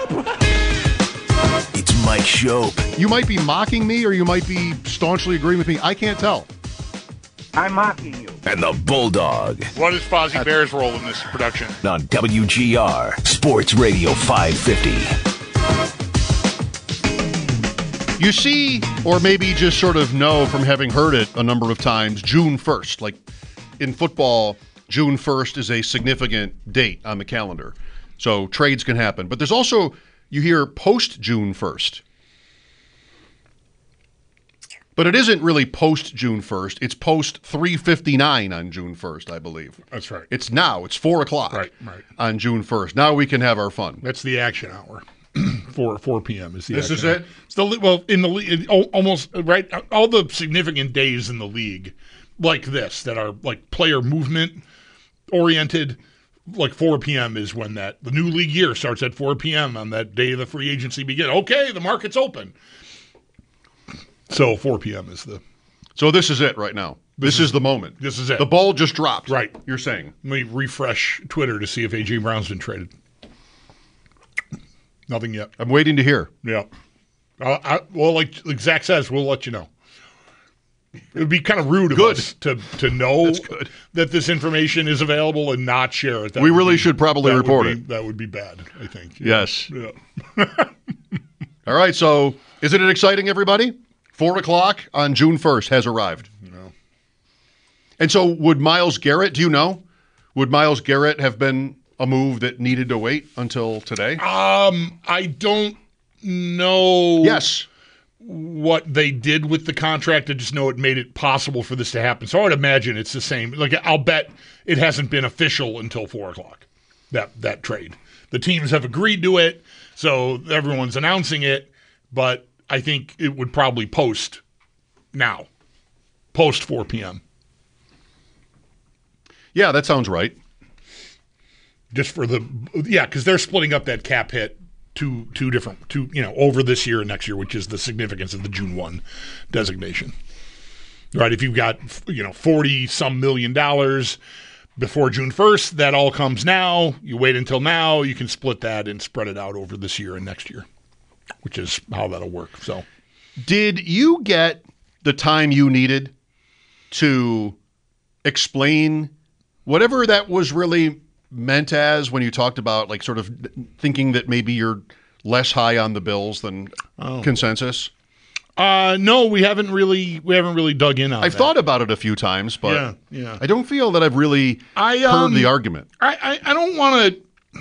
It's Mike Schopp. You might be mocking me or you might be staunchly agreeing with me. I can't tell. I'm mocking you. And the Bulldog. What is Fozzie Bear's role in this production? On WGR Sports Radio 550. You see, or maybe just sort of know from having heard it a number of times, June 1st. Like in football, June 1st is a significant date on the calendar. So trades can happen. But there's also, you hear post-June 1st. But it isn't really post-June 1st. It's post-3:59 on June 1st, I believe. That's right. It's now. It's 4 o'clock Right. on June 1st. Now we can have our fun. That's the action hour. 4 p.m. is the This action is hour. it? It's the, in the league, almost, right, all the significant days in the league like this that are like player movement oriented, like 4 p.m. is when the new league year starts at 4 p.m. on that day the free agency begins. Okay, the market's open. So 4 p.m. is the... So this is it right now. This is the moment. This is it. The ball just dropped. Right. You're saying. Let me refresh Twitter to see if A.J. Brown's been traded. Nothing yet. I'm waiting to hear. Yeah. Well, like Zach says, we'll let you know. It would be kind of rude of us to know that this information is available and not share it. We really should probably report it. That would be bad, I think. Yes. Yeah. All right, so isn't it exciting, everybody? 4 o'clock on June 1st has arrived. No. And so would Myles Garrett, do you know, would Myles Garrett have been a move that needed to wait until today? I don't know Yes. what they did with the contract. I just know it made it possible for this to happen. So I would imagine it's the same. Like, I'll bet it hasn't been official until 4 o'clock, that trade. The teams have agreed to it, so everyone's announcing it, but I think it would probably post 4 p.m. Yeah, that sounds right. Just for because they're splitting up that cap hit two over this year and next year, which is the significance of the June 1 designation. Right, if you've got 40 some million dollars before June 1st, that all comes now. You wait until now, you can split that and spread it out over this year and next year, which is how that'll work. So, did you get the time you needed to explain whatever that was really meant as when you talked about like sort of thinking that maybe you're less high on the Bills than consensus? No, we haven't really dug in on I've that. thought about it a few times, but yeah. I don't feel that I've really heard the argument. I don't want to.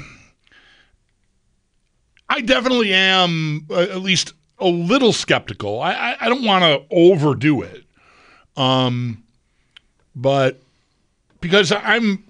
I definitely am at least a little skeptical. I don't want to overdo it, but because I'm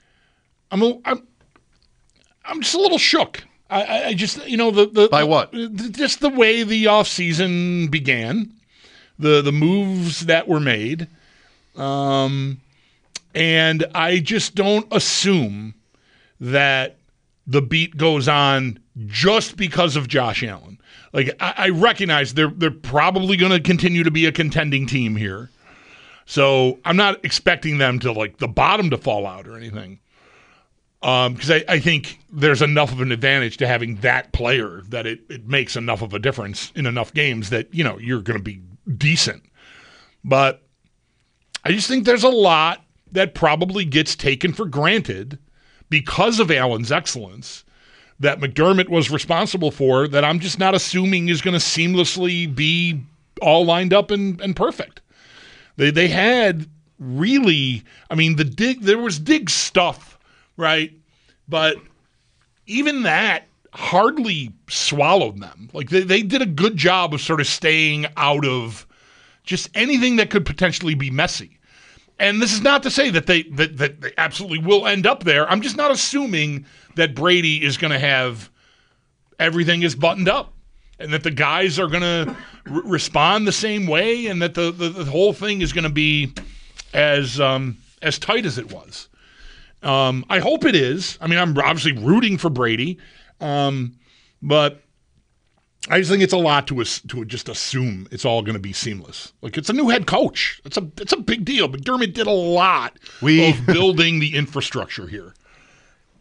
just a little shook. I just By what? Just the way the offseason began, the moves that were made, and I just don't assume that the beat goes on just because of Josh Allen. Like I recognize they're probably going to continue to be a contending team here, so I'm not expecting them to like the bottom to fall out or anything. Because I think there's enough of an advantage to having that player that it makes enough of a difference in enough games that, you're going to be decent. But I just think there's a lot that probably gets taken for granted because of Allen's excellence that McDermott was responsible for that I'm just not assuming is going to seamlessly be all lined up and perfect. They had really, there was dig stuff, right? But even that hardly swallowed them. Like they did a good job of sort of staying out of just anything that could potentially be messy. And this is not to say that they absolutely will end up there. I'm just not assuming that Brady is going to have everything is buttoned up and that the guys are going to respond the same way and that the whole thing is going to be as tight as it was. I hope it is. I'm obviously rooting for Brady, but I just think it's a lot to just assume it's all going to be seamless. Like it's a new head coach. It's a big deal. McDermott did a lot of building the infrastructure here.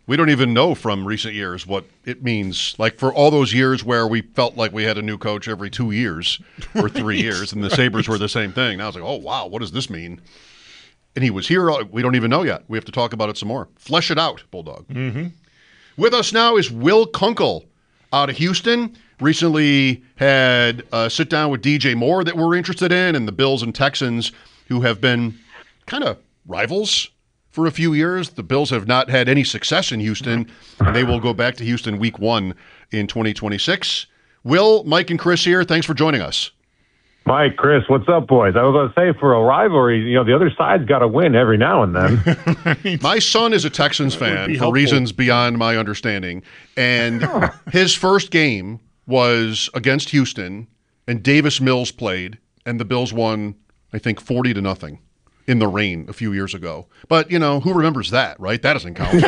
we don't even know from recent years what it means. Like for all those years where we felt like we had a new coach every 2 years or 3 years, and the Sabres were the same thing. Now it's like, oh, wow, what does this mean? And he was here. We don't even know yet. We have to talk about it some more. Flesh it out, Bulldog. Mm-hmm. With us now is Will Kunkel out of Houston. Recently had a sit-down with DJ Moore that we're interested in, and the Bills and Texans, who have been kind of rivals for a few years. The Bills have not had any success in Houston, and they will go back to Houston week 1 in 2026. Will, Mike, and Chris here. Thanks for joining us. Mike, Chris, what's up, boys? I was going to say, for a rivalry, the other side's got to win every now and then. My son is a Texans fan for reasons beyond my understanding, and his first game was against Houston, and Davis Mills played, and the Bills won, I think, 40-0 in the rain a few years ago. But, who remembers that, right? That doesn't count.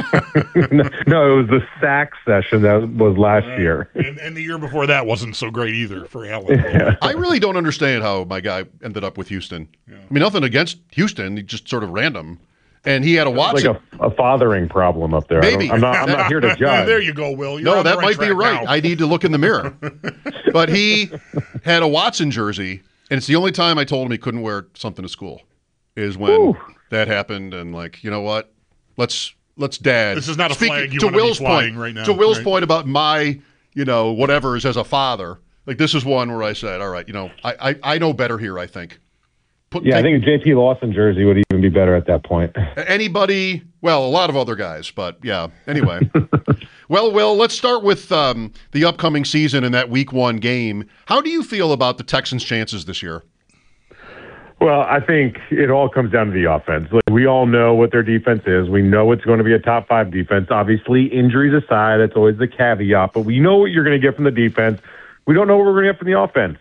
No, it was the sack session that was last year. And the year before that wasn't so great either for Allen. Yeah. I really don't understand how my guy ended up with Houston. Yeah. I mean, nothing against Houston. He just sort of random. And he had a Watson. Like a fathering problem up there. Maybe. I'm not here to judge. There you go, Will. No, that might be right. Now. I need to look in the mirror. But he had a Watson jersey, and it's the only time I told him he couldn't wear something to school is when that happened. And like, you know what? Let's dad. This is not a flag you to want Will's to be flying point, right now. To Will's point about my, whatever's as a father. Like this is one where I said, all right, I know better here, I think. I think a JP Lawson jersey would even be better at that point. Anybody, well, a lot of other guys, but yeah. Anyway. Well, Will, let's start with the upcoming season and that week 1 game. How do you feel about the Texans' chances this year? Well, I think it all comes down to the offense. Like, we all know what their defense is. We know it's going to be a top 5 defense. Obviously, injuries aside, that's always the caveat, but we know what you're going to get from the defense. We don't know what we're going to get from the offense.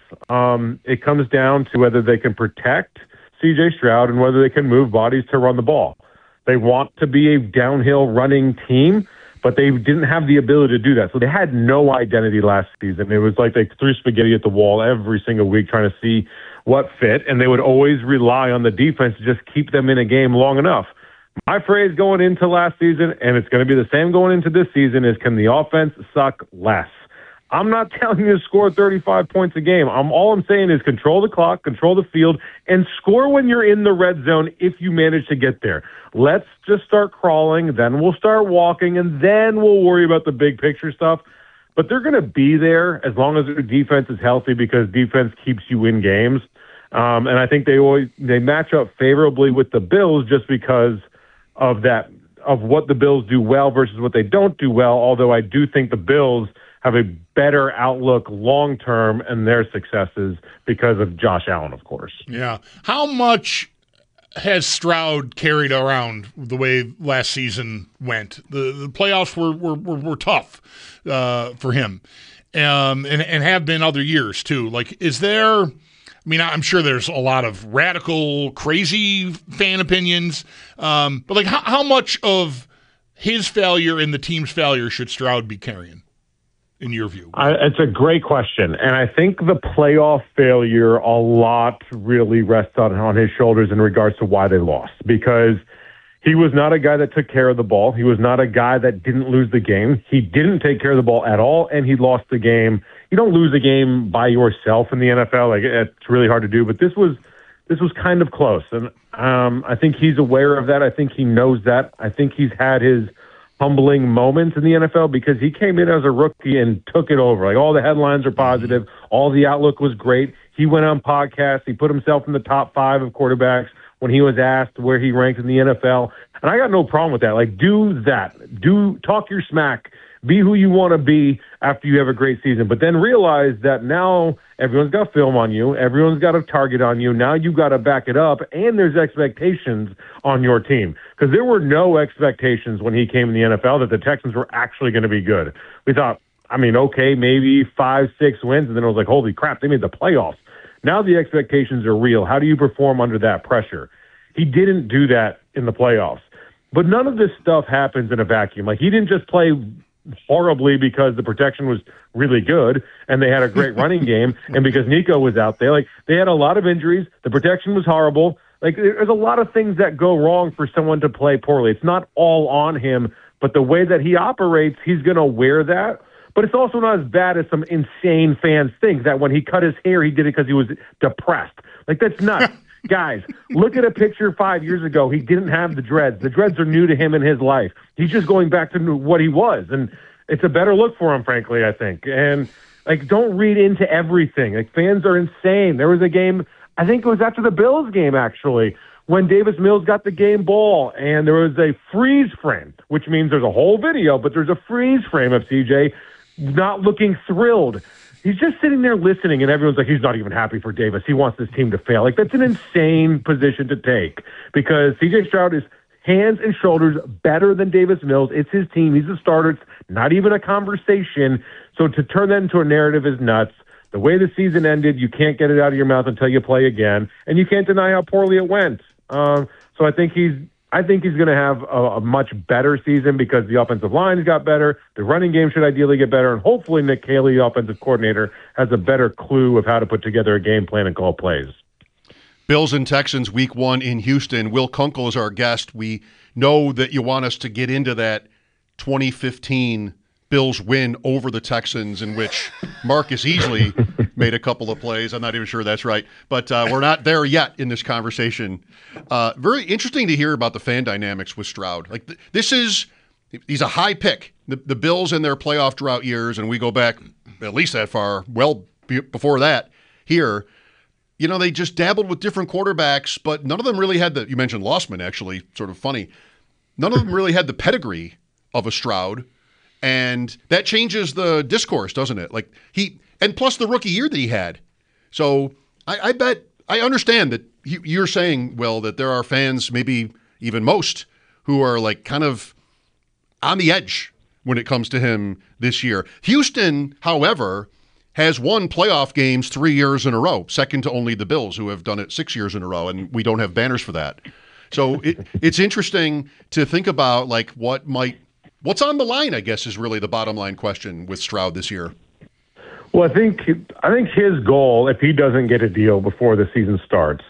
It comes down to whether they can protect C.J. Stroud and whether they can move bodies to run the ball. They want to be a downhill running team, but they didn't have the ability to do that. So they had no identity last season. It was like they threw spaghetti at the wall every single week trying to see what fit, and they would always rely on the defense to just keep them in a game long enough. My phrase going into last season, and it's going to be the same going into this season, is can the offense suck less? I'm not telling you to score 35 points a game. All I'm saying is control the clock, control the field, and score when you're in the red zone if you manage to get there. Let's just start crawling, then we'll start walking, and then we'll worry about the big picture stuff. But they're going to be there as long as their defense is healthy because defense keeps you in games. And I think they match up favorably with the Bills just because of that, of what the Bills do well versus what they don't do well, although I do think the Bills have a better outlook long-term and their successes because of Josh Allen, of course. Yeah. How much has Stroud carried around the way last season went? The playoffs were tough for him and have been other years too. Like, is there... I mean, I'm sure there's a lot of radical, crazy fan opinions, but like how much of his failure and the team's failure should Stroud be carrying? In your view? It's a great question. And I think the playoff failure, a lot really rests on his shoulders in regards to why they lost. Because he was not a guy that took care of the ball. He was not a guy that didn't lose the game. He didn't take care of the ball at all, and he lost the game. You don't lose a game by yourself in the NFL. Like, it's really hard to do. But this was kind of close. And I think he's aware of that. I think he knows that. I think he's had his humbling moments in the NFL because he came in as a rookie and took it over. Like, all the headlines are positive. All the outlook was great. He went on podcasts. He put himself in the top 5 of quarterbacks when he was asked where he ranked in the NFL. And I got no problem with that. Like, do that. Talk your smack. Be who you want to be after you have a great season. But then realize that now everyone's got film on you. Everyone's got a target on you. Now you've got to back it up. And there's expectations on your team. Because there were no expectations when he came in the NFL that the Texans were actually going to be good. We thought, okay, maybe 5-6 wins. And then it was like, holy crap, they made the playoffs. Now the expectations are real. How do you perform under that pressure? He didn't do that in the playoffs. But none of this stuff happens in a vacuum. Like, he didn't just play horribly because the protection was really good and they had a great running game and because Nico was out there. Like, they had a lot of injuries. The protection was horrible. Like, there's a lot of things that go wrong for someone to play poorly. It's not all on him But the way that he operates, he's going to wear that. But it's also not as bad as some insane fans think that when he cut his hair, he did it because he was depressed. Like, that's nuts. Guys, look at a picture 5 years ago. He didn't have the dreads. The dreads are new to him in his life. He's just going back to what he was. And it's a better look for him, frankly, I think. And, like, don't read into everything. Like, fans are insane. There was a game, I think it was after the Bills game, actually, when Davis Mills got the game ball, and there was a freeze frame, which means there's a whole video, but there's a freeze frame of CJ not looking thrilled. He's just sitting there listening, and everyone's like, he's not even happy for Davis. He wants this team to fail. Like, that's an insane position to take because C.J. Stroud is hands and shoulders better than Davis Mills. It's his team. He's the starter. It's not even a conversation. So to turn that into a narrative is nuts. The way the season ended, you can't get it out of your mouth until you play again, and you can't deny how poorly it went. So I think he's going to have a much better season because the offensive line got better. The running game should ideally get better. And hopefully Nick Caley, the offensive coordinator, has a better clue of how to put together a game plan and call plays. Bills and Texans week 1 in Houston. Will Kunkel is our guest. We know that you want us to get into that 2015 Bills win over the Texans in which Marcus Easley made a couple of plays. I'm not even sure that's right. But we're not there yet in this conversation. Very interesting to hear about the fan dynamics with Stroud. Like he's a high pick. The Bills in their playoff drought years, and we go back at least that far, well before that here, you know, they just dabbled with different quarterbacks, but none of them really had you mentioned Lossman, actually, sort of funny. None of them really had the pedigree of a Stroud. And that changes the discourse, doesn't it? Like and plus the rookie year that he had. So I bet I understand that you're saying, Will, that there are fans, maybe even most, who are like kind of on the edge when it comes to him this year. Houston, however, has won playoff games 3 years in a row, second to only the Bills, who have done it 6 years in a row, and we don't have banners for that. So it's interesting to think about like what's on the line, I guess, is really the bottom line question with Stroud this year. Well, I think his goal, if he doesn't get a deal before the season starts,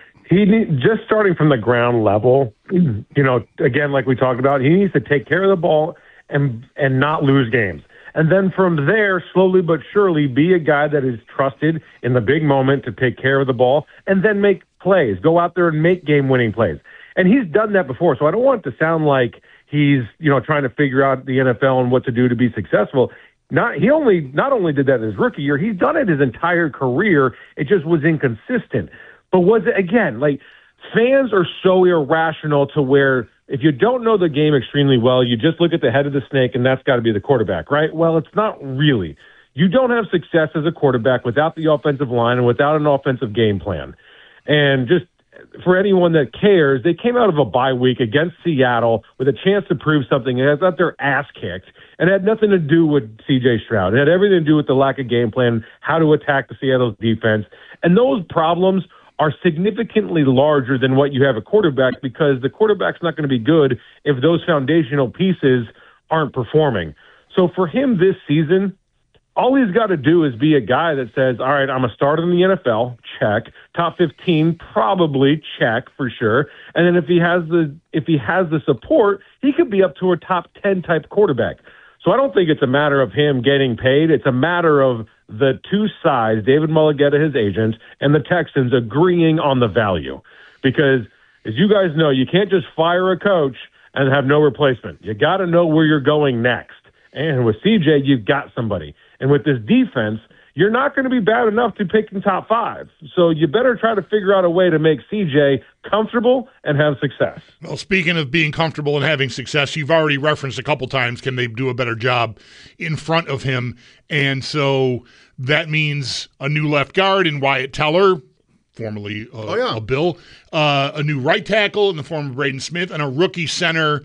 just starting from the ground level, you know, again, like we talked about, he needs to take care of the ball and not lose games. And then from there, slowly but surely, be a guy that is trusted in the big moment to take care of the ball and then make plays, go out there and make game-winning plays. And he's done that before, so I don't want it to sound like he's, you know, trying to figure out the NFL and what to do to be successful. Not only did that in his rookie year, he's done it his entire career. It just was inconsistent. But was it, again, like, fans are so irrational to where if you don't know the game extremely well, you just look at the head of the snake and that's got to be the quarterback, right? Well, it's not really. You don't have success as a quarterback without the offensive line and without an offensive game plan. And just for anyone that cares, they came out of a bye week against Seattle with a chance to prove something, and it got their ass kicked. And it had nothing to do with C.J. Stroud. It had everything to do with the lack of game plan, how to attack the Seattle's defense. And those problems are significantly larger than what you have a quarterback because the quarterback's not going to be good if those foundational pieces aren't performing. So for him this season, all he's got to do is be a guy that says, all right, I'm a starter in the NFL, check. Top 15, probably, check for sure. And then if he has the support, he could be up to a top 10 type quarterback. So I don't think it's a matter of him getting paid. It's a matter of the two sides, David Mulligetta, his agent, and the Texans agreeing on the value. Because as you guys know, you can't just fire a coach and have no replacement. You got to know where you're going next. And with CJ, you've got somebody. And with this defense, you're not going to be bad enough to pick in top 5. So you better try to figure out a way to make CJ comfortable and have success. Well, speaking of being comfortable and having success, you've already referenced a couple times, can they do a better job in front of him? And so that means a new left guard in Wyatt Teller, formerly a Bill, a new right tackle in the form of Braden Smith, and a rookie center.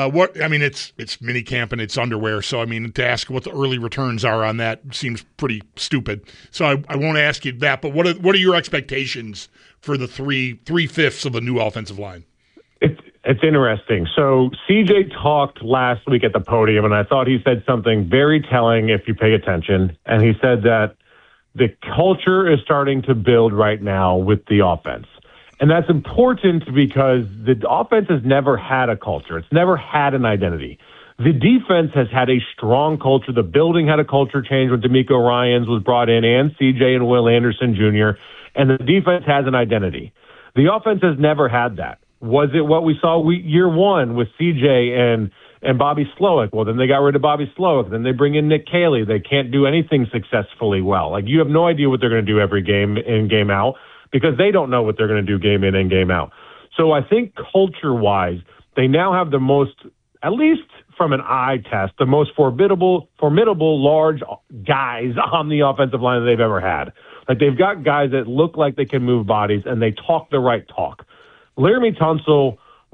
It's mini camp and it's underwear. So, I mean, to ask what the early returns are on that seems pretty stupid. So I won't ask you that. But what are your expectations for the three-fifths of a new offensive line? It's interesting. So CJ talked last week at the podium, and I thought he said something very telling if you pay attention. And he said that the culture is starting to build right now with the offense. And that's important because the offense has never had a culture. It's never had an identity. The defense has had a strong culture. The building had a culture change when D'Amico Ryans was brought in, and CJ and Will Anderson Jr., and the defense has an identity. The offense has never had that. Was it what we saw year one with CJ and Bobby Slowick? Well, then they got rid of Bobby Slowick. Then they bring in Nick Caley. They can't do anything successfully well. Like, you have no idea what they're going to do every game in, game out, because they don't know what they're going to do game in and game out. So I think culture-wise, they now have the most, at least from an eye test, the most formidable, large guys on the offensive line that they've ever had. Like, they've got guys that look like they can move bodies, and they talk the right talk. Laramie Tunsil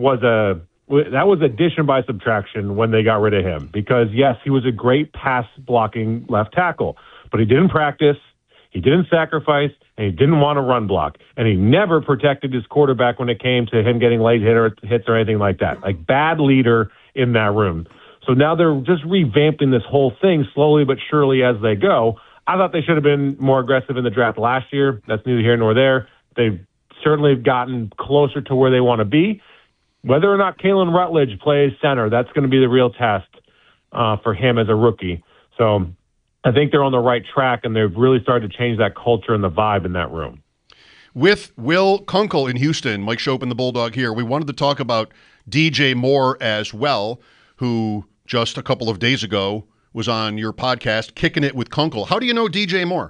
was addition by subtraction when they got rid of him, because, yes, he was a great pass-blocking left tackle, but he didn't practice, he didn't sacrifice, and he didn't want to run block, and he never protected his quarterback when it came to him getting late hits or anything like that. Like, bad leader in that room. So now they're just revamping this whole thing slowly but surely as they go. I thought they should have been more aggressive in the draft last year. That's neither here nor there. They've certainly gotten closer to where they want to be. Whether or not Kalen Rutledge plays center, that's going to be the real test for him as a rookie. So I think they're on the right track, and they've really started to change that culture and the vibe in that room. With Will Kunkel in Houston, Mike Schopp and the Bulldog here, we wanted to talk about DJ Moore as well, who just a couple of days ago was on your podcast, Kicking It with Kunkel. How do you know DJ Moore?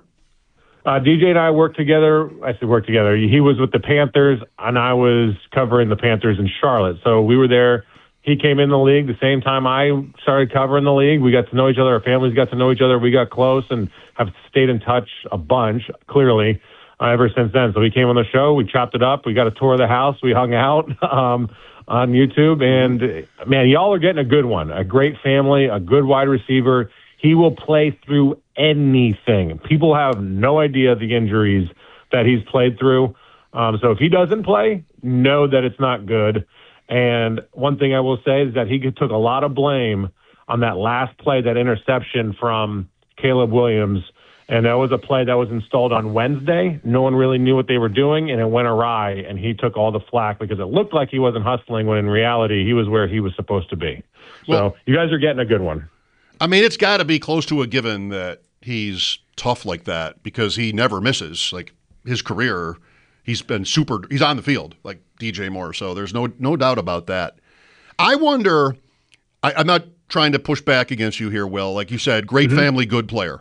DJ and I worked together. I said work together. He was with the Panthers, and I was covering the Panthers in Charlotte. So we were there. He came in the league the same time I started covering the league. We got to know each other. Our families got to know each other. We got close and have stayed in touch a bunch, clearly, ever since then. So he came on the show. We chopped it up. We got a tour of the house. We hung out on YouTube. And, man, y'all are getting a good one. A great family, a good wide receiver. He will play through anything. People have no idea the injuries that he's played through. So if he doesn't play, know that it's not good. And one thing I will say is that he took a lot of blame on that last play, that interception from Caleb Williams. And that was a play that was installed on Wednesday. No one really knew what they were doing, and it went awry, and he took all the flack because it looked like he wasn't hustling when in reality he was where he was supposed to be. So you guys are getting a good one. I mean, it's got to be close to a given that he's tough like that, because he never misses. Like, his career, he's on the field like DJ Moore. So there's no doubt about that. I wonder, I'm not trying to push back against you here, Will. Like you said, great family, good player.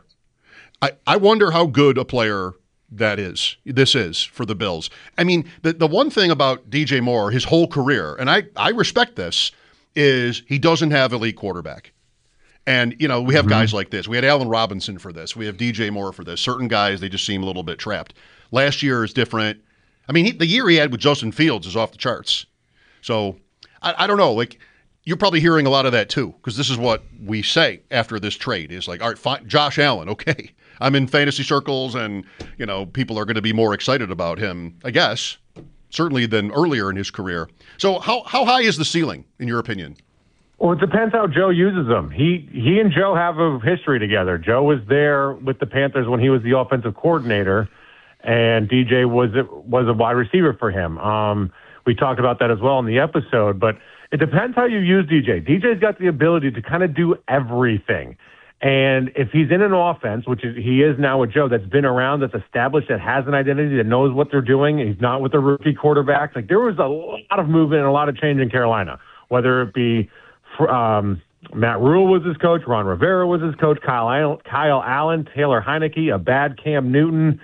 I wonder how good a player this is for the Bills. I mean, the one thing about DJ Moore, his whole career, and I respect this, is he doesn't have elite quarterback. And, you know, we have guys like this. We had Allen Robinson for this. We have DJ Moore for this. Certain guys, they just seem a little bit trapped. Last year is different. I mean, the year he had with Justin Fields is off the charts. So, I don't know. Like, you're probably hearing a lot of that too, because this is what we say after this trade is like, all right, fine, Josh Allen, okay. I'm in fantasy circles, and, you know, people are going to be more excited about him, I guess, certainly than earlier in his career. So how high is the ceiling, in your opinion? Well, it depends how Joe uses them. He and Joe have a history together. Joe was there with the Panthers when he was the offensive coordinator, and DJ was a wide receiver for him. We talked about that as well in the episode, but it depends how you use DJ. DJ's got the ability to kind of do everything. And if he's in an offense, which he is now with Joe, that's been around, that's established, that has an identity, that knows what they're doing, he's not with the rookie quarterbacks. Like, there was a lot of movement and a lot of change in Carolina, whether it be Matt Rule was his coach, Ron Rivera was his coach, Kyle Allen, Taylor Heineke, a bad Cam Newton,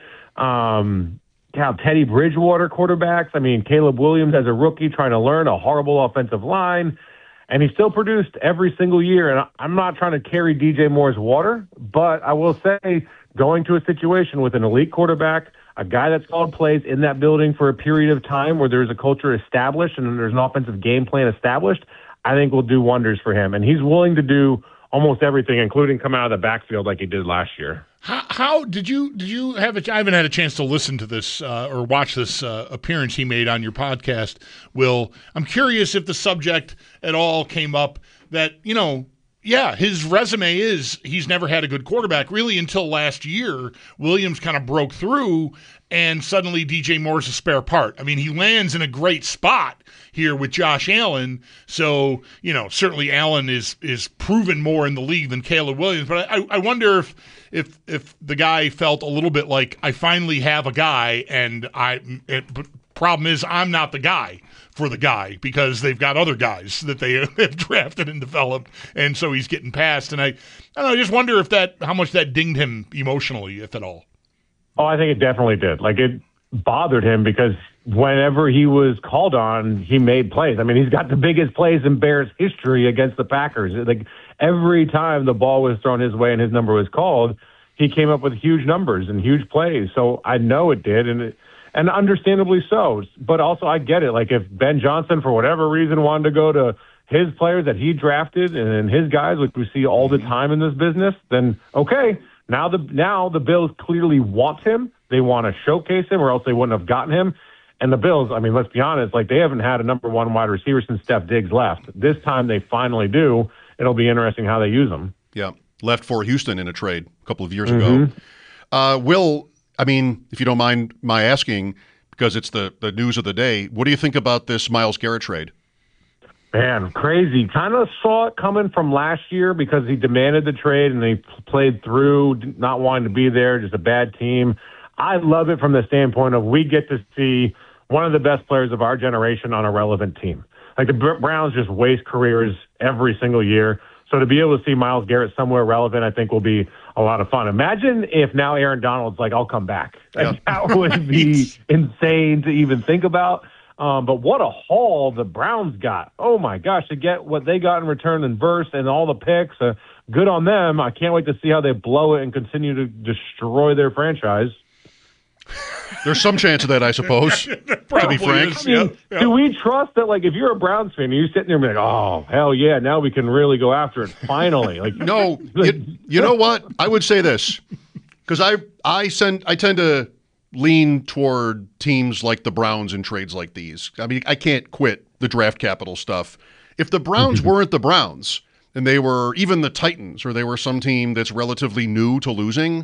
Teddy Bridgewater quarterbacks. I mean, Caleb Williams as a rookie trying to learn a horrible offensive line. And he still produced every single year. And I'm not trying to carry DJ Moore's water, but I will say going to a situation with an elite quarterback, a guy that's called plays in that building for a period of time where there's a culture established and there's an offensive game plan established, I think will do wonders for him. And he's willing to do almost everything, including come out of the backfield like he did last year. How did you have I haven't had a chance to listen to this or watch this appearance he made on your podcast, Will. I'm curious if the subject at all came up that, you know, Yeah, his resume is he's never had a good quarterback really until last year. Williams kind of broke through, and suddenly DJ Moore's a spare part. I mean, he lands in a great spot here with Josh Allen. So, certainly Allen is proven more in the league than Caleb Williams. But I wonder if the guy felt a little bit like, I finally have a guy, and problem is I'm not the guy for the guy because they've got other guys that they have drafted and developed, and so he's getting passed. And I don't know, I just wonder how much that dinged him emotionally, if at all. Oh, I think it definitely did. Like, it bothered him because whenever he was called on, he made plays. I mean, he's got the biggest plays in Bears history against the Packers. Like, every time the ball was thrown his way and his number was called, he came up with huge numbers and huge plays. So I know it did, and understandably so. But also, I get it. Like, if Ben Johnson, for whatever reason, wanted to go to his players that he drafted and his guys, which we see all the time in this business, then okay. Now the Bills clearly want him. They want to showcase him, or else they wouldn't have gotten him. And the Bills, I mean, let's be honest, like, they haven't had a number one wide receiver since Steph Diggs left. This time they finally do. It'll be interesting how they use him. Yeah, left for Houston in a trade a couple of years ago. Will, I mean, if you don't mind my asking, because it's the news of the day, what do you think about this Myles Garrett trade? Man, crazy. Kind of saw it coming from last year because he demanded the trade and they played through not wanting to be there, just a bad team. I love it from the standpoint of we get to see one of the best players of our generation on a relevant team. Like, the Browns just waste careers every single year. So to be able to see Myles Garrett somewhere relevant, I think will be a lot of fun. Imagine if now Aaron Donald's like, I'll come back. Like, that would be insane to even think about. But what a haul the Browns got. Oh, my gosh, to get what they got in return in Verse and all the picks. Good on them. I can't wait to see how they blow it and continue to destroy their franchise. There's some chance of that, I suppose, to be frank. I mean, do we trust that, like, if you're a Browns fan, you're sitting there and be like, oh, hell yeah, now we can really go after it finally? Like, no, you know what? I would say this, because I tend to lean toward teams like the Browns in trades like these. I mean, I can't quit the draft capital stuff. If the Browns weren't the Browns and they were even the Titans, or they were some team that's relatively new to losing,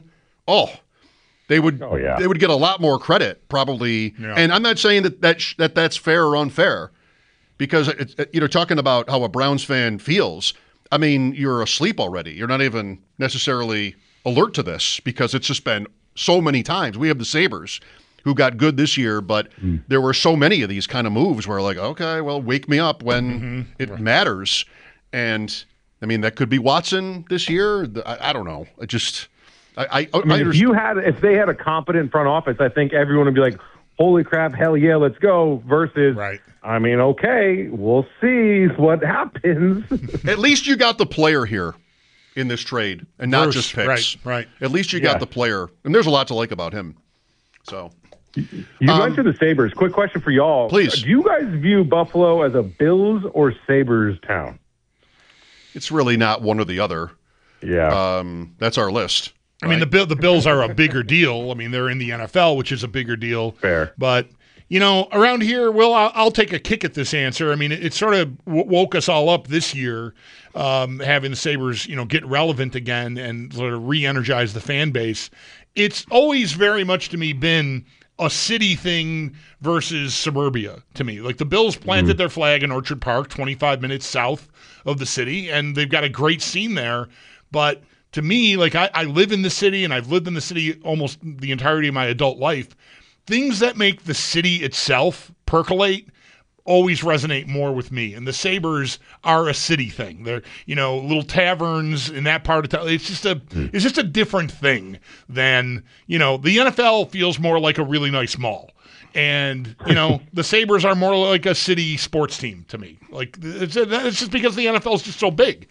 they would get a lot more credit probably. Yeah. And I'm not saying that's fair or unfair, because talking about how a Browns fan feels. I mean, you're asleep already. You're not even necessarily alert to this because it's just been so many times. We have the Sabres who got good this year, but there were so many of these kind of moves where, like, okay, well, wake me up when it matters. And I mean, that could be Watson this year. I don't know. It just, I mean, if they had a competent front office, I think everyone would be like, holy crap, hell yeah, let's go. Versus, right. I mean, okay, we'll see what happens. At least you got the player here in this trade, and not just picks. Right. At least you got the player, and there's a lot to like about him. So, you mentioned the Sabres. Quick question for y'all, please. Do you guys view Buffalo as a Bills or Sabres town? It's really not one or the other. Yeah, that's our list. I mean, the Bills are a bigger deal. I mean, they're in the NFL, which is a bigger deal. Fair, but around here, Will, I'll take a kick at this answer. I mean, it sort of woke us all up this year, having the Sabres, get relevant again and sort of re-energize the fan base. It's always very much to me been a city thing versus suburbia to me. Like, the Bills planted their flag in Orchard Park, 25 minutes south of the city, and they've got a great scene there. But to me, like, I live in the city, and I've lived in the city almost the entirety of my adult life. Things that make the city itself percolate always resonate more with me. And the Sabres are a city thing. They're, little taverns in that part of town. It's just a different thing than, the NFL feels more like a really nice mall. And, the Sabres are more like a city sports team to me. Like, it's just because the NFL is just so big.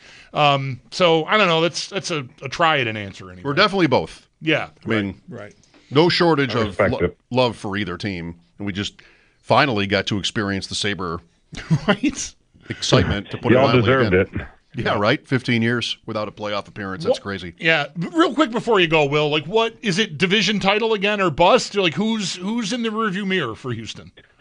So I don't know. That's a try at an answer anyway. We're definitely both. Yeah. I mean, right. No shortage of love for either team. And we just finally got to experience the Sabre excitement, to put it mildly. Y'all deserved it. Yeah, right? 15 years without a playoff appearance. That's crazy. Yeah. Real quick before you go, Will, like, what is it, division title again or bust? Like, who's in the rearview mirror for Houston?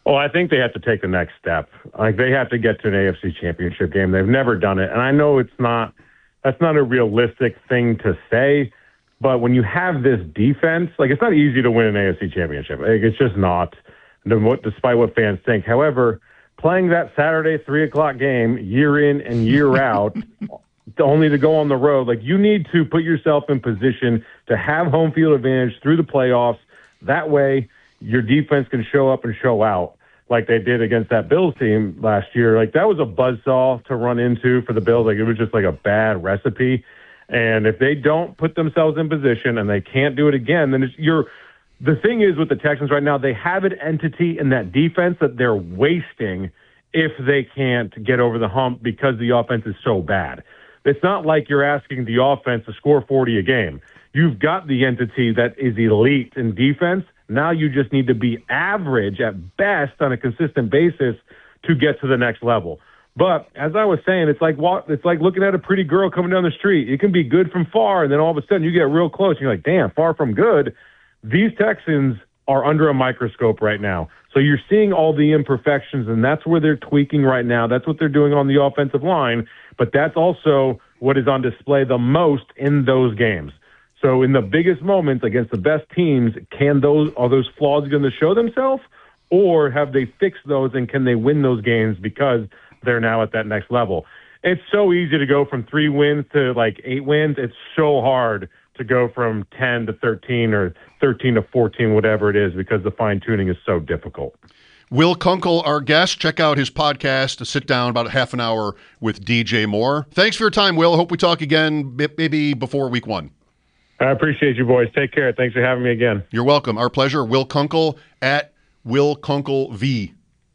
Oh, I think they have to take the next step. Like, they have to get to an AFC Championship game. They've never done it, and I know that's not a realistic thing to say. But when you have this defense, like, it's not easy to win an AFC Championship. Like, it's just not, despite what fans think. However, playing that Saturday 3:00 game year in and year out, only to go on the road, like, you need to put yourself in position to have home field advantage through the playoffs. That way, your defense can show up and show out like they did against that Bills team last year. Like, that was a buzzsaw to run into for the Bills. Like, it was just like a bad recipe. And if they don't put themselves in position and they can't do it again, then the thing is with the Texans right now, they have an entity in that defense that they're wasting if they can't get over the hump because the offense is so bad. It's not like you're asking the offense to score 40 a game. You've got the entity that is elite in defense. Now you just need to be average at best on a consistent basis to get to the next level. But as I was saying, it's like looking at a pretty girl coming down the street. It can be good from far, and then all of a sudden you get real close, and you're like, damn, far from good. These Texans are under a microscope right now. So you're seeing all the imperfections, and that's where they're tweaking right now. That's what they're doing on the offensive line, but that's also what is on display the most in those games. So in the biggest moments against the best teams, are those flaws going to show themselves, or have they fixed those, and can they win those games because they're now at that next level? It's so easy to go from 3 wins to like 8 wins. It's so hard to go from 10 to 13 or 13 to 14, whatever it is, because the fine-tuning is so difficult. Will Kunkel, our guest. Check out his podcast, a sit-down, about a half an hour with DJ Moore. Thanks for your time, Will. Hope we talk again maybe before week 1. I appreciate you, boys. Take care. Thanks for having me again. You're welcome. Our pleasure. Will Kunkel at Will Kunkel V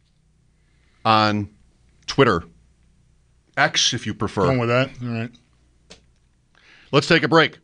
on Twitter. X, if you prefer. Going with that. All right. Let's take a break.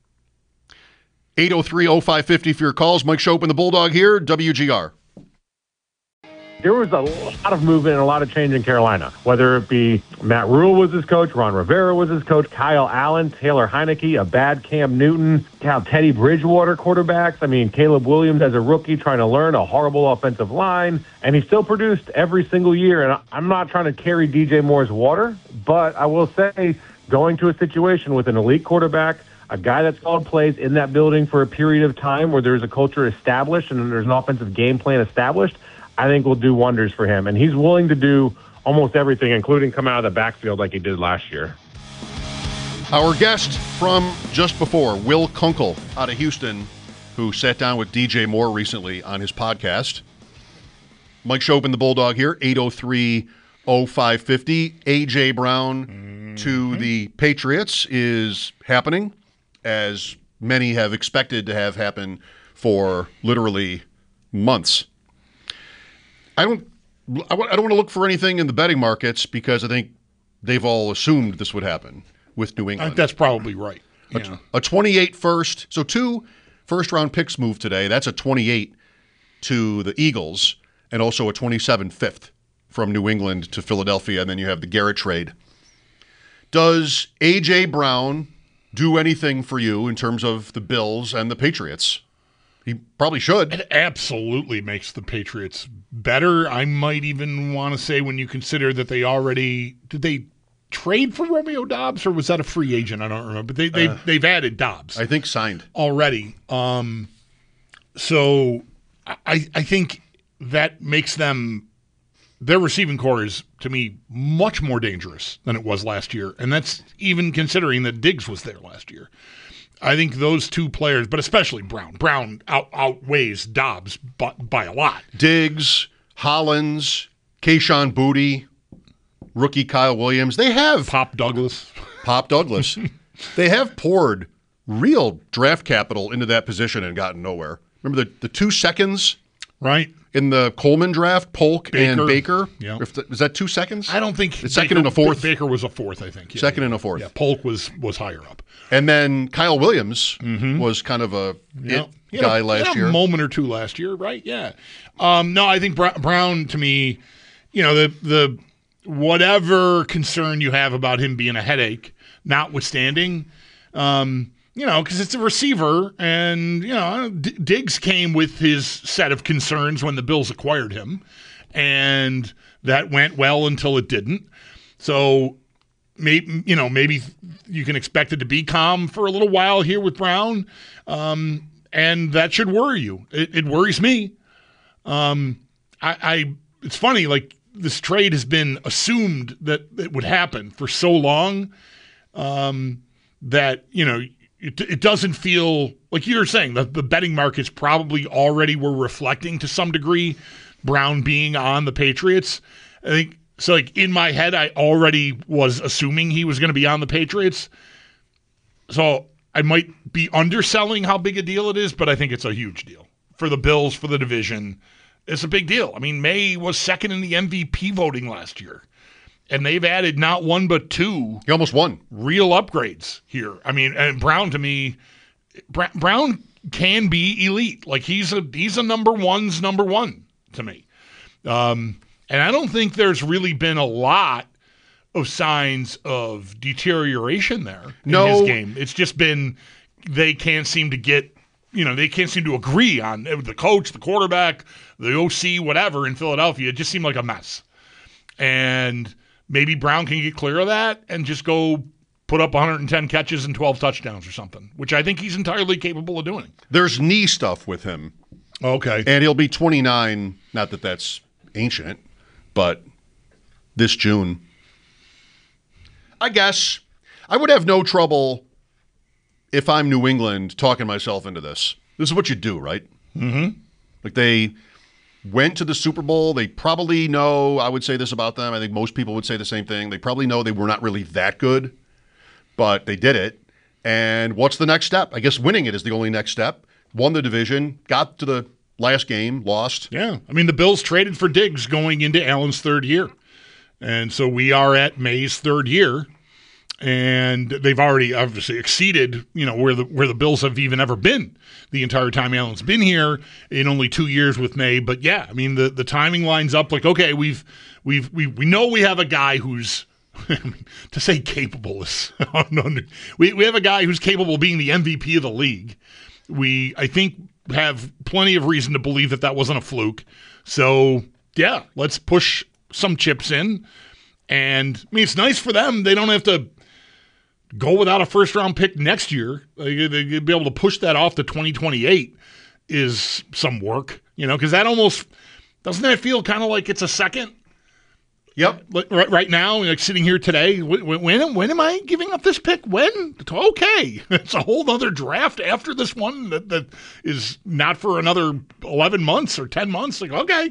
803-0550 for your calls. Mike Schopp and the Bulldog here, WGR. There was a lot of movement and a lot of change in Carolina, whether it be Matt Rule was his coach, Ron Rivera was his coach, Kyle Allen, Taylor Heineke, a bad Cam Newton, Teddy Bridgewater quarterbacks. I mean, Caleb Williams as a rookie trying to learn a horrible offensive line, and he still produced every single year. And I'm not trying to carry DJ Moore's water, but I will say going to a situation with an elite quarterback, a guy that's called plays in that building for a period of time where there's a culture established and there's an offensive game plan established, I think will do wonders for him. And he's willing to do almost everything, including come out of the backfield like he did last year. Our guest from just before, Will Kunkel out of Houston, who sat down with DJ Moore recently on his podcast. Mike Schopp and the Bulldog here, 803-0550. A.J. Brown to the Patriots is happening, as many have expected to have happen for literally months. I don't want to look for anything in the betting markets because I think they've all assumed this would happen with New England. I think that's probably right. A 28 first. So 2 first-round picks moved today. That's a 28 to the Eagles and also a 27 fifth from New England to Philadelphia. And then you have the Garrett trade. Does A.J. Brown do anything for you in terms of the Bills and the Patriots? He probably should. It absolutely makes the Patriots better. I might even want to say when you consider that did they trade for Romeo Doubs, or was that a free agent? I don't remember. But they've added Doubs. I think signed already. So I think that makes them, their receiving core is, to me, much more dangerous than it was last year. And that's even considering that Diggs was there last year. I think those 2 players, but especially Brown. Brown outweighs Doubs by a lot. Diggs, Hollins, Kayshon Boutte, rookie Kyle Williams. They have Pop Douglas. They have poured real draft capital into that position and gotten nowhere. Remember the 2 seconds? Right. In the Coleman draft, Polk and Baker. Yeah. Was that 2 seconds? I don't think it's second and a fourth. Baker was a fourth, I think. Yeah, second and a fourth. Yeah, Polk was higher up. And then Kyle Williams was kind of a guy last year. A moment or 2 last year, right? Yeah. No, I think Brown, to me, the whatever concern you have about him being a headache, notwithstanding, because it's a receiver, and Diggs came with his set of concerns when the Bills acquired him, and that went well until it didn't. So maybe you can expect it to be calm for a little while here with Brown, and that should worry you. It worries me. It's funny, like this trade has been assumed that it would happen for so long that it doesn't feel like you're saying the betting markets probably already were reflecting to some degree Brown being on the Patriots. I think so. Like in my head, I already was assuming he was going to be on the Patriots. So I might be underselling how big a deal it is, but I think it's a huge deal for the Bills, for the division. It's a big deal. I mean, May was second in the MVP voting last year, and they've added not one but two. He almost won. Real upgrades here. I mean, and Brown to me, Brown can be elite. Like he's a number one to me. And I don't think there's really been a lot of signs of deterioration there in his game. It's just been they can't seem to agree on the coach, the quarterback, the OC, whatever in Philadelphia. It just seemed like a mess. And maybe Brown can get clear of that and just go put up 110 catches and 12 touchdowns or something, which I think he's entirely capable of doing. There's knee stuff with him. Okay. And he'll be 29, not that that's ancient, but this June. I guess I would have no trouble if I'm New England talking myself into this. This is what you do, right? Mm-hmm. Like they went to the Super Bowl. They probably know, I would say this about them. I think most people would say the same thing. They probably know they were not really that good, but they did it. And what's the next step? I guess winning it is the only next step. Won the division, got to the last game, lost. Yeah. I mean, the Bills traded for Diggs going into Allen's third year. And so we are at May's third year. And they've already obviously exceeded, where the Bills have even ever been the entire time Allen's been here in only 2 years with May. But yeah, I mean the timing lines up like, okay, we know we have a guy who's to say capable is we have a guy who's capable of being the MVP of the league. I think have plenty of reason to believe that wasn't a fluke. So yeah, let's push some chips in. And I mean, it's nice for them. They don't have to go without a first-round pick next year. They'd be able to push that off to 2028 is some work, because that almost – doesn't that feel kind of like it's a second? Yep. Right now, like sitting here today, when am I giving up this pick? When? Okay. It's a whole other draft after this one that is not for another 11 months or 10 months. Like, okay.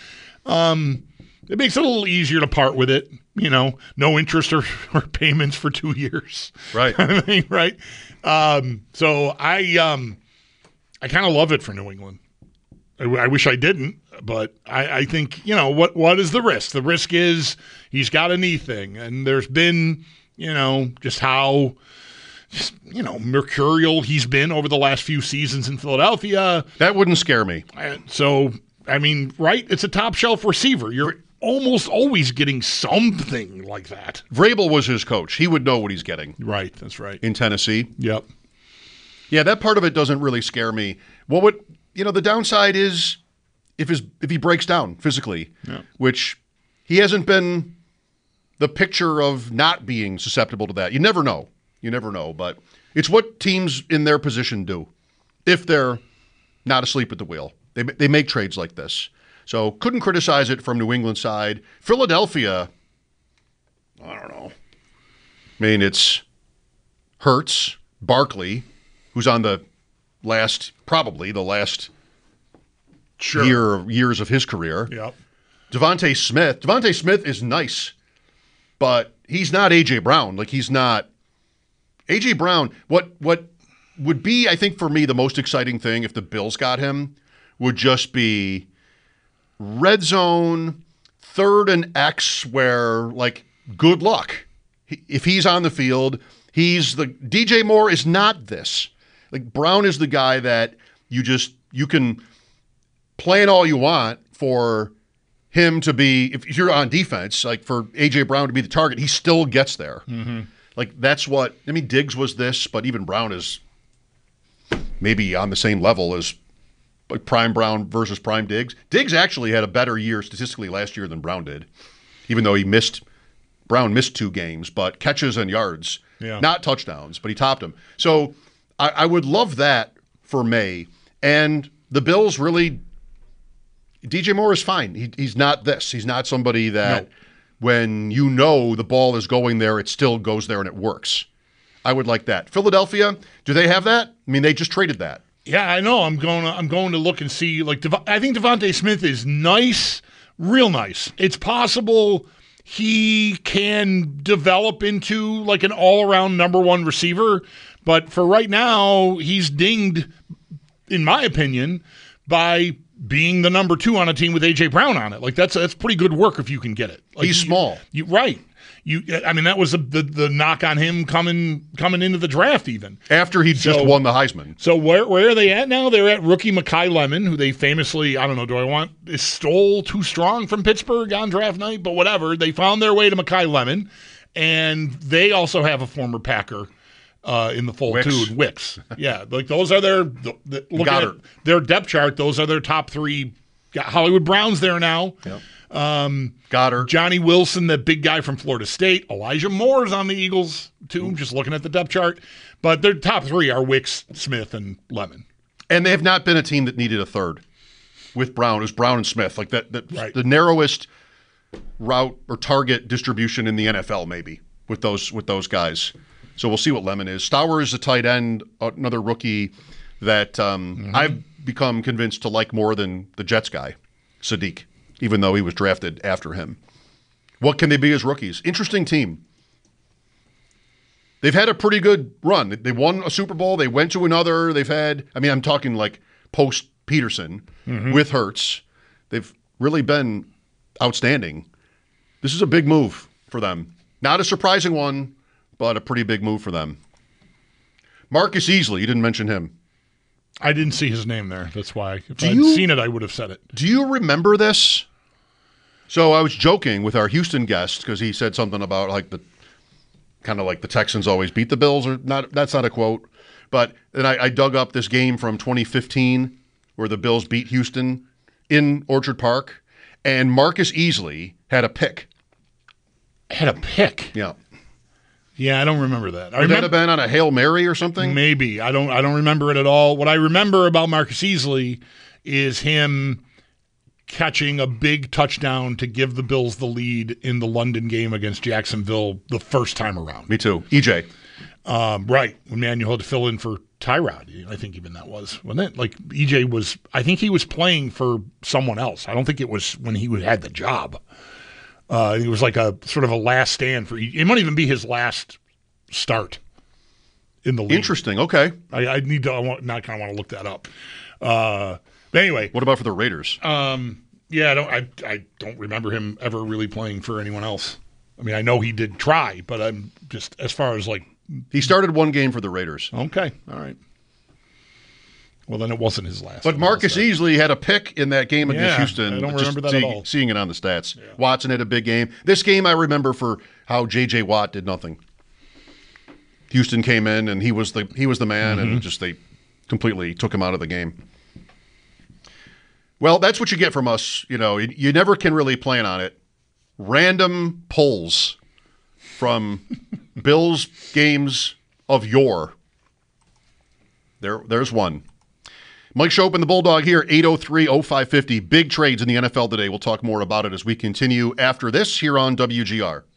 It makes it a little easier to part with it, no interest or payments for 2 years. Right. I mean, right. So I kind of love it for New England. I wish I didn't, but I think, what is the risk? The risk is he's got a knee thing, and there's been, just how mercurial he's been over the last few seasons in Philadelphia. That wouldn't scare me. So, I mean, right? It's a top shelf receiver. You're almost always getting something like that. Vrabel was his coach. He would know what he's getting. Right, that's right. In Tennessee. Yep. Yeah, that part of it doesn't really scare me. What would the downside is if he breaks down physically, which he hasn't been the picture of not being susceptible to that. You never know. But it's what teams in their position do if they're not asleep at the wheel. They make trades like this. So couldn't criticize it from New England side. Philadelphia, I don't know. I mean, it's Hurts, Barkley, who's on probably the last years of his career. Yep. Devontae Smith. Devontae Smith is nice, but he's not A.J. Brown. Like, he's not. A.J. Brown, what would be, I think, for me, the most exciting thing if the Bills got him would just be red zone, 3rd and X, where, like, good luck. If he's on the field, DJ Moore is not this. Like, Brown is the guy that you can plan all you want for him to be, if you're on defense, like for A.J. Brown to be the target, he still gets there. Mm-hmm. Like, that's what, Diggs was this, but even Brown is maybe on the same level as like prime Brown versus prime Diggs. Diggs actually had a better year statistically last year than Brown did, even though Brown missed 2 games, but catches and yards, not touchdowns, but he topped him. So I would love that for May. And the Bills really, DJ Moore is fine. He's not this. He's not somebody that when you know the ball is going there, it still goes there and it works. I would like that. Philadelphia, do they have that? I mean, they just traded that. Yeah, I know. I'm going to look and see. Like, I think Devontae Smith is nice, real nice. It's possible he can develop into like an all-around number 1 receiver, but for right now, he's dinged, in my opinion, by being the number 2 on a team with A.J. Brown on it. Like, that's pretty good work if you can get it. Like, he's small. Right. I mean, that was the knock on him coming into the draft even. After he just won the Heisman. So where are they at now? They're at rookie Mekhi Lemon, who they famously, I don't know, stole too strong from Pittsburgh on draft night, but whatever. They found their way to Mekhi Lemon, and they also have a former Packer in the fold too, Wicks. Yeah, like those are look at their depth chart. Those are their top 3. Got Hollywood Brown's there now. Yep. Goddard. Johnny Wilson, that big guy from Florida State. Elijah Moore's on the Eagles, too, just looking at the depth chart. But their top 3 are Wicks, Smith, and Lemon. And they have not been a team that needed a third with Brown. It was Brown and Smith. Like right. The narrowest route or target distribution in the NFL, maybe, with those guys. So we'll see what Lemon is. Stower is a tight end, another rookie that I've become convinced to like more than the Jets guy, Sadiq, even though he was drafted after him. What can they be as rookies? Interesting team. They've had a pretty good run. They won a Super Bowl. They went to another. I'm talking like post-Peterson with Hurts. They've really been outstanding. This is a big move for them. Not a surprising one, but a pretty big move for them. Marcus Easley, you didn't mention him. I didn't see his name there. That's why. If I'd seen it, I would have said it. Do you remember this? So I was joking with our Houston guest because he said something about like the Texans always beat the Bills, or not. That's not a quote. But then I dug up this game from 2015 where the Bills beat Houston in Orchard Park, and Marcus Easley had a pick. Had a pick? Yeah. Yeah, I don't remember that. Would that have been on a Hail Mary or something? Maybe. I don't remember it at all. What I remember about Marcus Easley is him catching a big touchdown to give the Bills the lead in the London game against Jacksonville the first time around. Me too. EJ. Right. When Manuel had to fill in for Tyrod, I think even that wasn't it? Like EJ was, I think he was playing for someone else. I don't think it was when he had the job. It was like a sort of a last stand for EJ. It might even be his last start in the league. Interesting. Okay. I kind of want to look that up. But anyway. What about for the Raiders? Yeah, I don't remember him ever really playing for anyone else. I mean, I know he did try, but I'm just, as far as like. He started one game for the Raiders. Okay. All right. Well, then it wasn't his last. But Marcus Easley had a pick in that game against Houston. I don't remember that at all. Seeing it on the stats. Yeah. Watson had a big game. This game I remember for how J.J. Watt did nothing. Houston came in and he was the man, and just they completely took him out of the game. Well, that's what you get from us. You never can really plan on it. Random polls from Bills games of yore. There's one. Mike Schopp and the Bulldog here, 803-0550. Big trades in the NFL today. We'll talk more about it as we continue after this here on WGR.